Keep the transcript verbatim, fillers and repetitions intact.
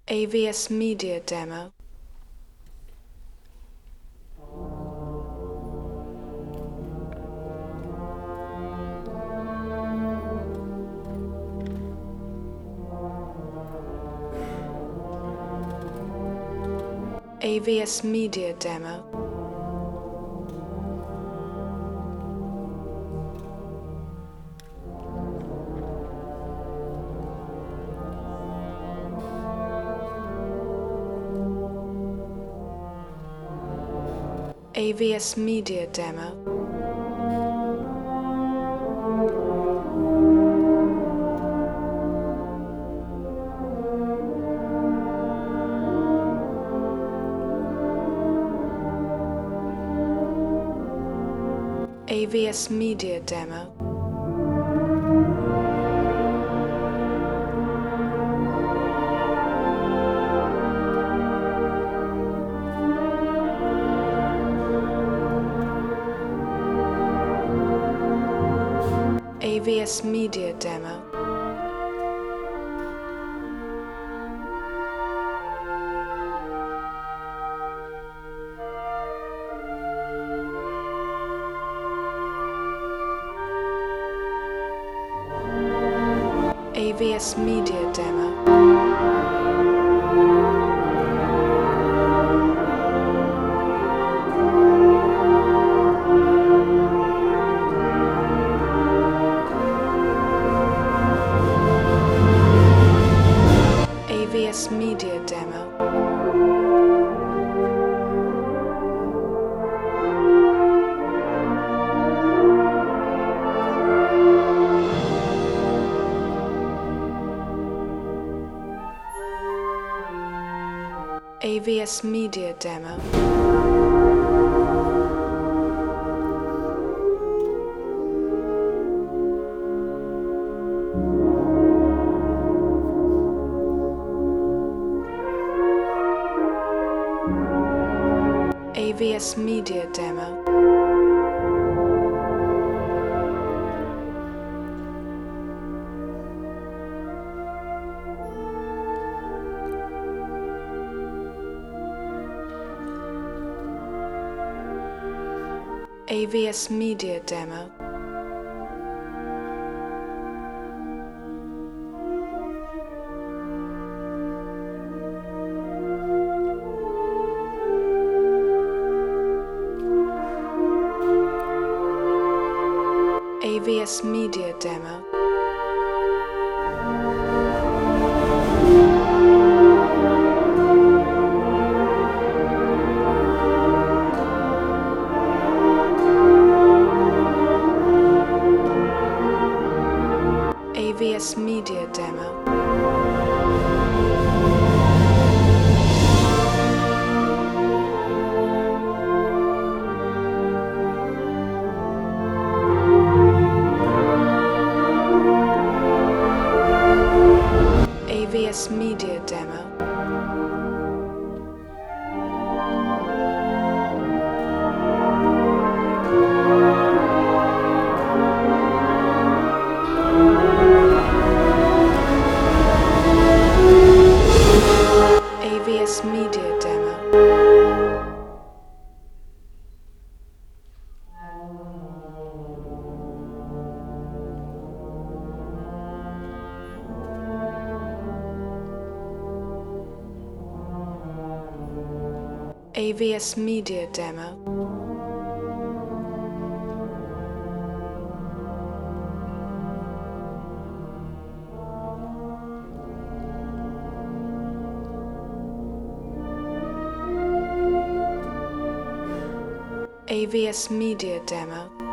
A V S Media Demo. A V S Media Demo. A V S Media Demo. A V S Media Demo. A V S Media Demo. A V S Media Demo. A V S Media Demo. A V S Media Demo. A V S Media Demo. A V S Media Demo. A V S Media Demo. A V S Media Demo. A V S Media Demo. A V S Media Demo. A V S Media Demo. A V S Media Demo.